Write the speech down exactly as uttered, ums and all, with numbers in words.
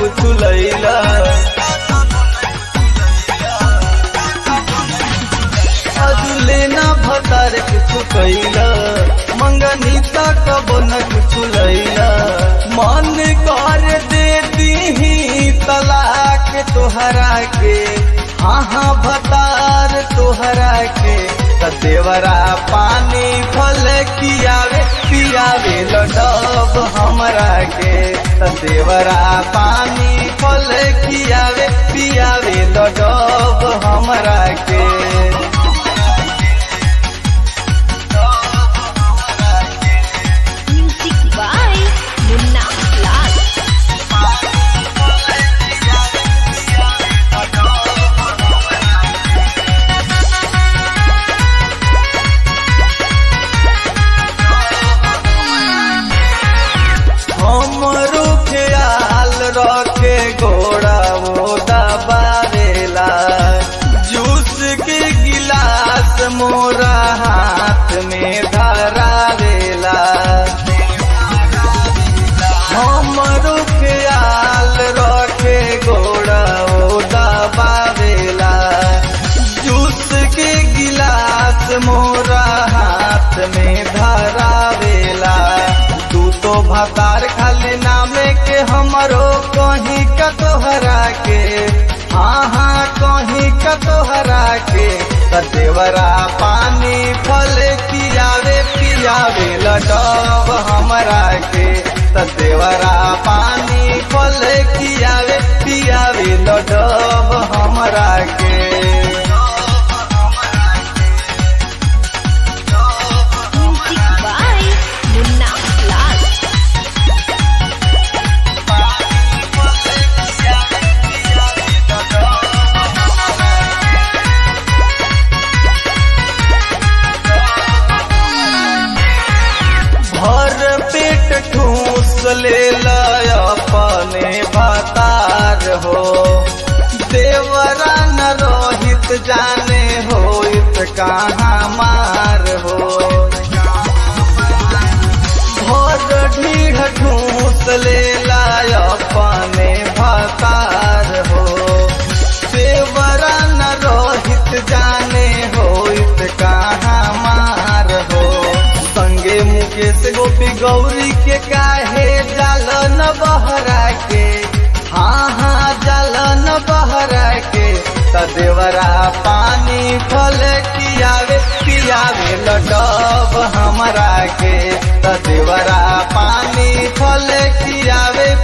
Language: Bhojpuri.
कुछ लैला लेना भतार कुछ कैला मंगनी तक न कुछ लैला मन कर देती ही तलाक तोहरा के हाँ हाँ भतार तोहरा के देवरा पानी फल कियावे पियावे लडब हमरा के देवरा पानी फल कियावे पियावे लडब हमरा के हमरो ख्याल रखे गोड़ा वो दबावेला जूस के गिलास मोरा हाथ में धरावेला हमरो ख्याल रखे गोड़ा वो दबावेला जूस के गिलास मोरा हाथ में धरावेला तो भतार खाली नामे के हमरो कहीं का तोहरा के हाँ हाँ कहीं का तोहरा के देवरा पानी फल कियावे पियावे लडब हमरा के देवरा पानी फल कियावे पियावे लडब हमरा के भर पेट ठूस ले अपने भतार हो देवरा न रोहित जाने हो इत कहाँ मार हो भर ढीढ़ ठूस ले अपने भतार हो देवरा न रोहित जाने हो इत कहाँ मार हो संगे मुकेश गोपी गौरी के काहे जालन बहरा के हाँ हाँ जालन बहरा के देवरा पानी फल कियावे पियावे लडब हमरा के देवरा पानी फल कियावे